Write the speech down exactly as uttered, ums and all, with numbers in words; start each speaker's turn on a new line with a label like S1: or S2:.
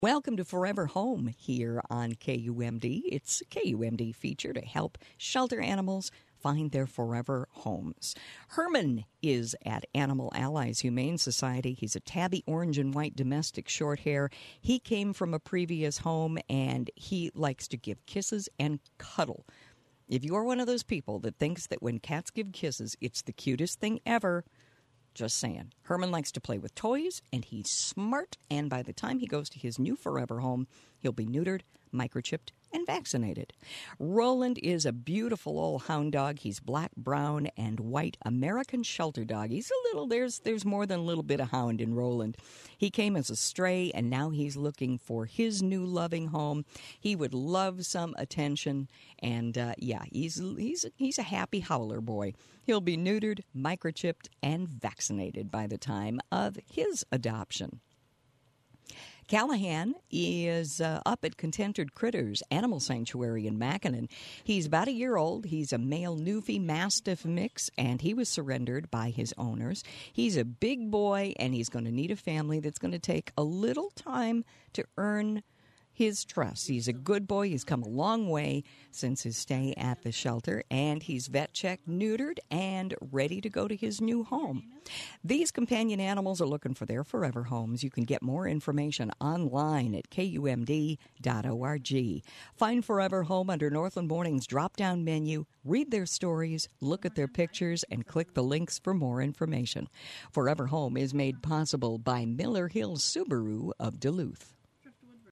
S1: Welcome to Forever Home here on K U M D. It's a K U M D feature to help shelter animals find their forever homes. Herman is at Animal Allies Humane Society. He's a tabby orange and white domestic short hair. He came from a previous home, and he likes to give kisses and cuddle. If you're one of those people that thinks that when cats give kisses, it's the cutest thing ever, just saying. Herman likes to play with toys, and he's smart, and by the time he goes to his new forever home, he'll be neutered, microchipped, and vaccinated. Roland is a beautiful old hound dog. He's black, brown, and white American shelter dog. He's a little, there's there's more than a little bit of hound in Roland. He came as a stray, and now he's looking for his new loving home. He would love some attention, and uh, yeah, he's, he's, he's a happy howler boy. He'll be neutered, microchipped, and vaccinated by the time of his adoption. Callahan is uh, up at Contented Critters Animal Sanctuary in Mackinac. He's about a year old. He's a male Newfie Mastiff mix, and he was surrendered by his owners. He's a big boy, and he's going to need a family that's going to take a little time to earn his trust. He's a good boy. He's come a long way since his stay at the shelter, and he's vet checked, neutered, and ready to go to his new home. These companion animals are looking for their forever homes. You can get more information online at K U M D dot org. Find Forever Home under Northland Morning's drop-down menu, read their stories, look at their pictures, and click the links for more information. Forever Home is made possible by Miller Hill Subaru of Duluth.